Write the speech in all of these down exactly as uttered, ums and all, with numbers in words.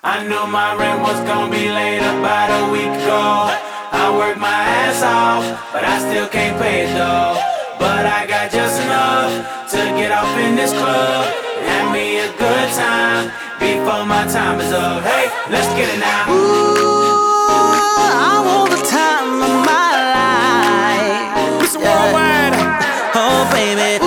I knew my rent was gonna be late about a week ago. I worked my ass off, but I still can't pay it though. But I got just enough to get off in this club and have me a good time before my time is up. Hey, let's get it now. Ooh, I want the time of my life. Mister Worldwide. Oh baby.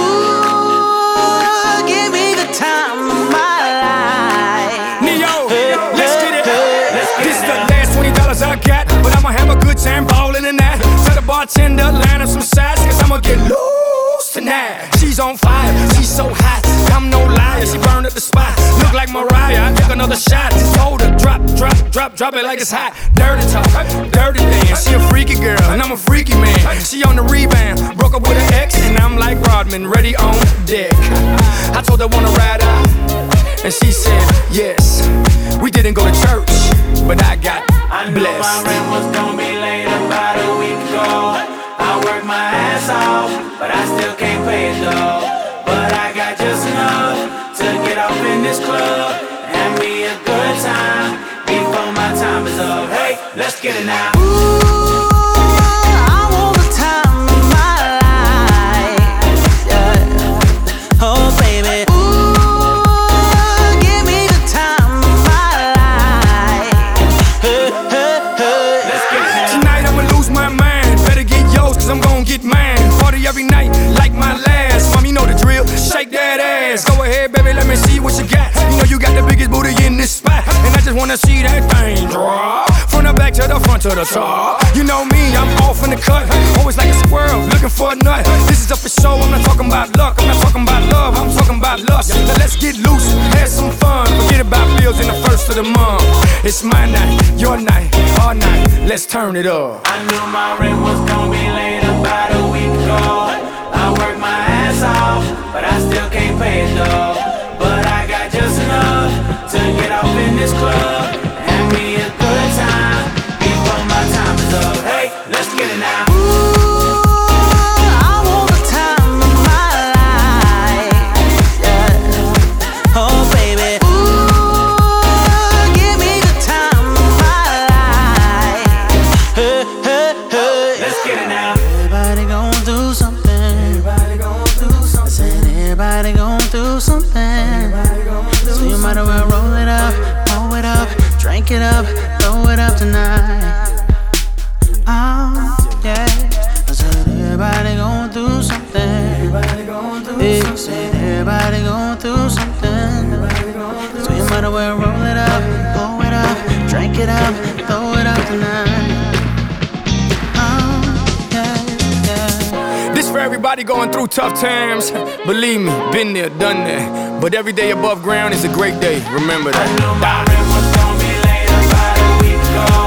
Ooh, give me the time of my life. Neo, let's get it. Let's get This it is the now. last twenty dollars I got, but I'ma have a good time ballin' in that. Tell the bartender, line up some shots, cause I'ma get loose tonight. She's on fire, she's so hot, I'm no liar. She burned up the spot, look like Mariah. I took another shot, just hold her, drop, drop, drop, drop it like it's hot. Dirty talk, dirty dance. She a freaky girl, and I'm a freaky man. She on the rebound, broke up with her ex, and I'm like Rodman, ready on deck. I told her wanna ride out, and she said yes. We didn't go to church, but I got I knew blessed. my rent was gonna be late about a week ago. I worked my ass off, but I still can't pay it though. But I got just enough to get off in this club and have me a good time before my time is up. Hey, let's get it now. Ooh, I want the time of my life. Yeah. Oh baby. Ooh, give me the time of my life. Hey, hey, hey. Let's get it now. Tonight I'ma lose my mind. Better get yours, cause I'm gon' get mine. Party every night, like my last. Mom, you know the drill. Shake that ass. Go ahead, baby, let me see what you got. You know you got the biggest booty in this spot, and I just wanna see that thing drop. From the back to the front to the top. You know me, I'm off in the cut. Always like a squirrel, looking for a nut. This is up for show, I'm not talking about luck. I'm not talking about love, I'm talking about lust. Now let's get loose, have some fun. Forget about bills in the first of the month. It's my night, your night, our night. Let's turn it up. I knew my rent was gonna be late about a week ago. I worked my ass off, but I still can't pay it though. But I got just enough to get off in this club and have me a good time before my time is up. Hey, let's get it now. Ooh, I want the time of my life. Yeah. Oh baby. Ooh, give me the time of my life. Hey, hey, hey. Let's get it now. Everybody gon' do something. Everybody gon' do something. I said everybody gon' do something. Everybody gon' do so you might as well roll it up, blow it up, drink it up, throw it up tonight. Oh, yeah. I said everybody gon' do something. Everybody gon' do yeah, something. Said everybody gon' do something. Everybody gon' do so you might as well roll it up, blow it up, drink it up, throw it up tonight. Oh, yeah, yeah. This for everybody going through tough times. Believe me, been there, done that. But every day above ground is a great day. Remember I that. knew my rent was gonna be late about a week ago.